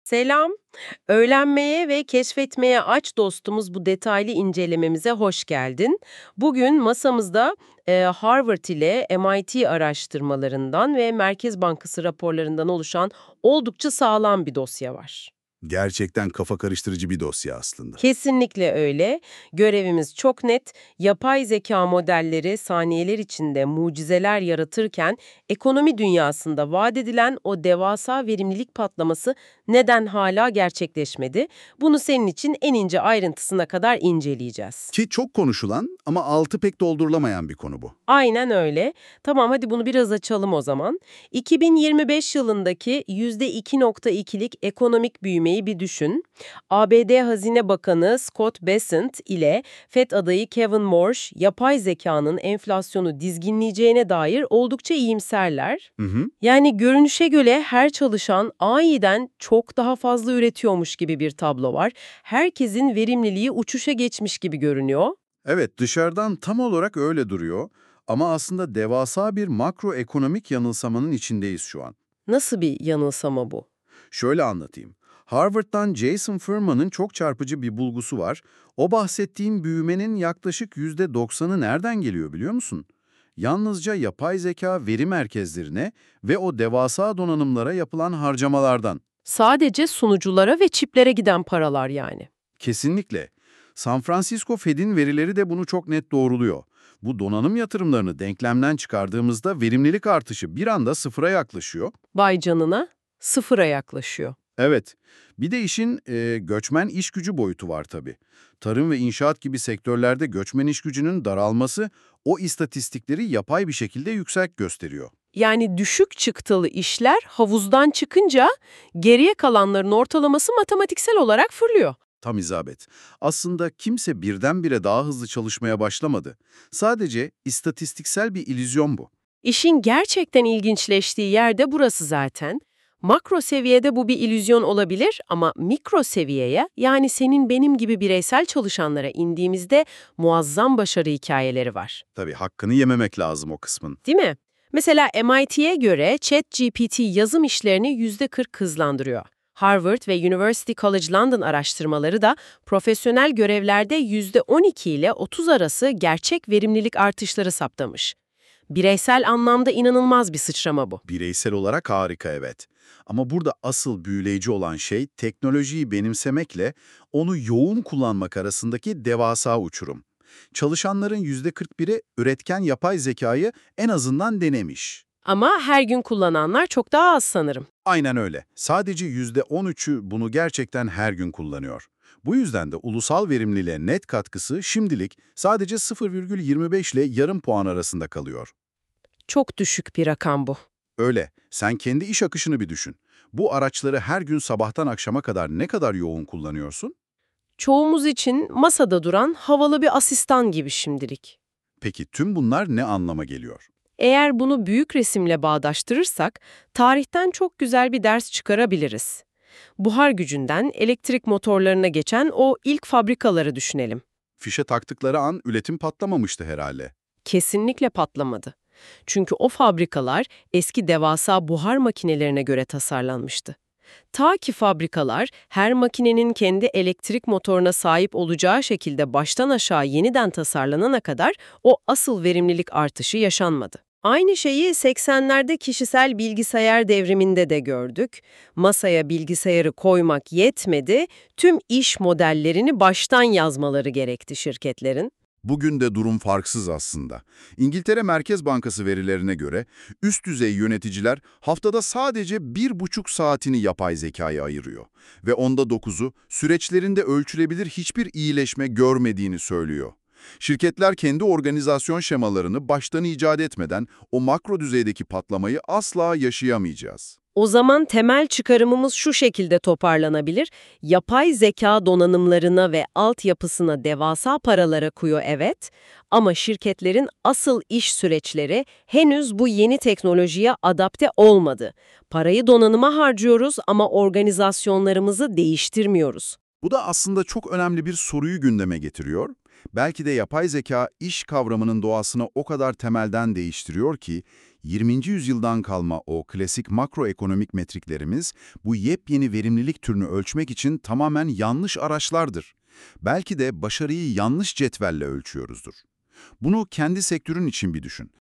Selam. Öğrenmeye ve keşfetmeye aç dostumuz bu detaylı incelememize hoş geldin. Bugün masamızda Harvard ile MIT araştırmalarından ve Merkez Bankası raporlarından oluşan oldukça sağlam bir dosya var. Gerçekten kafa karıştırıcı bir dosya aslında. Kesinlikle öyle. Görevimiz çok net. Yapay zeka modelleri saniyeler içinde mucizeler yaratırken ekonomi dünyasında vaat edilen o devasa verimlilik patlaması neden hala gerçekleşmedi? Bunu senin için en ince ayrıntısına kadar inceleyeceğiz. Ki çok konuşulan ama altı pek doldurulamayan bir konu bu. Aynen öyle. Tamam, hadi bunu biraz açalım o zaman. 2025 yılındaki %2,2'lik ekonomik büyümeyi bir düşün. ABD Hazine Bakanı Scott Bessent ile FED adayı Kevin Warsh, yapay zekanın enflasyonu dizginleyeceğine dair oldukça iyimserler. Hı hı. Yani görünüşe göre her çalışan aniden çok daha fazla üretiyormuş gibi bir tablo var. Herkesin verimliliği uçuşa geçmiş gibi görünüyor. Evet, dışarıdan tam olarak öyle duruyor ama aslında devasa bir makroekonomik yanılsamanın içindeyiz şu an. Nasıl bir yanılsama bu? Şöyle anlatayım. Harvard'dan Jason Furman'ın çok çarpıcı bir bulgusu var. O bahsettiğim büyümenin yaklaşık %90'ı nereden geliyor biliyor musun? Yalnızca yapay zeka veri merkezlerine ve o devasa donanımlara yapılan harcamalardan. Sadece sunuculara ve çiplere giden paralar yani. Kesinlikle. San Francisco Fed'in verileri de bunu çok net doğruluyor. Bu donanım yatırımlarını denklemden çıkardığımızda verimlilik artışı bir anda sıfıra yaklaşıyor. Vay canına, sıfıra yaklaşıyor. Evet, bir de işin göçmen iş gücü boyutu var tabii. Tarım ve inşaat gibi sektörlerde göçmen iş gücünün daralması o istatistikleri yapay bir şekilde yüksek gösteriyor. Yani düşük çıktılı işler havuzdan çıkınca geriye kalanların ortalaması matematiksel olarak fırlıyor. Tam isabet. Aslında kimse birdenbire daha hızlı çalışmaya başlamadı. Sadece istatistiksel bir illüzyon bu. İşin gerçekten ilginçleştiği yer de burası zaten. Makro seviyede bu bir illüzyon olabilir ama mikro seviyeye, yani senin benim gibi bireysel çalışanlara indiğimizde muazzam başarı hikayeleri var. Tabii hakkını yememek lazım o kısmın. Değil mi? Mesela MIT'ye göre ChatGPT yazım işlerini %40 hızlandırıyor. Harvard ve University College London araştırmaları da profesyonel görevlerde %12 ile 30 arası gerçek verimlilik artışları saptamış. Bireysel anlamda inanılmaz bir sıçrama bu. Bireysel olarak harika, evet. Ama burada asıl büyüleyici olan şey teknolojiyi benimsemekle onu yoğun kullanmak arasındaki devasa uçurum. Çalışanların %41'i üretken yapay zekayı en azından denemiş. Ama her gün kullananlar çok daha az sanırım. Aynen öyle. Sadece %13'ü bunu gerçekten her gün kullanıyor. Bu yüzden de ulusal verimliliğe net katkısı şimdilik sadece 0,25 ile yarım puan arasında kalıyor. Çok düşük bir rakam bu. Öyle. Sen kendi iş akışını bir düşün. Bu araçları her gün sabahtan akşama kadar ne kadar yoğun kullanıyorsun? Çoğumuz için masada duran havalı bir asistan gibi şimdilik. Peki tüm bunlar ne anlama geliyor? Eğer bunu büyük resimle bağdaştırırsak, tarihten çok güzel bir ders çıkarabiliriz. Buhar gücünden elektrik motorlarına geçen o ilk fabrikaları düşünelim. Fişe taktıkları an üretim patlamamıştı herhalde. Kesinlikle patlamadı. Çünkü o fabrikalar eski devasa buhar makinelerine göre tasarlanmıştı. Ta ki fabrikalar her makinenin kendi elektrik motoruna sahip olacağı şekilde baştan aşağı yeniden tasarlanana kadar o asıl verimlilik artışı yaşanmadı. Aynı şeyi 80'lerde kişisel bilgisayar devriminde de gördük. Masaya bilgisayarı koymak yetmedi, tüm iş modellerini baştan yazmaları gerekti şirketlerin. Bugün de durum farksız aslında. İngiltere Merkez Bankası verilerine göre üst düzey yöneticiler haftada sadece 1,5 saatini yapay zekaya ayırıyor. Ve onda 9'u süreçlerinde ölçülebilir hiçbir iyileşme görmediğini söylüyor. Şirketler kendi organizasyon şemalarını baştan icat etmeden o makro düzeydeki patlamayı asla yaşayamayacağız. O zaman temel çıkarımımız şu şekilde toparlanabilir. Yapay zeka donanımlarına ve altyapısına devasa paralar akıyor, evet. Ama şirketlerin asıl iş süreçleri henüz bu yeni teknolojiye adapte olmadı. Parayı donanıma harcıyoruz ama organizasyonlarımızı değiştirmiyoruz. Bu da aslında çok önemli bir soruyu gündeme getiriyor. Belki de yapay zeka iş kavramının doğasını o kadar temelden değiştiriyor ki 20. yüzyıldan kalma o klasik makroekonomik metriklerimiz bu yepyeni verimlilik türünü ölçmek için tamamen yanlış araçlardır. Belki de başarıyı yanlış cetvelle ölçüyoruzdur. Bunu kendi sektörün için bir düşün.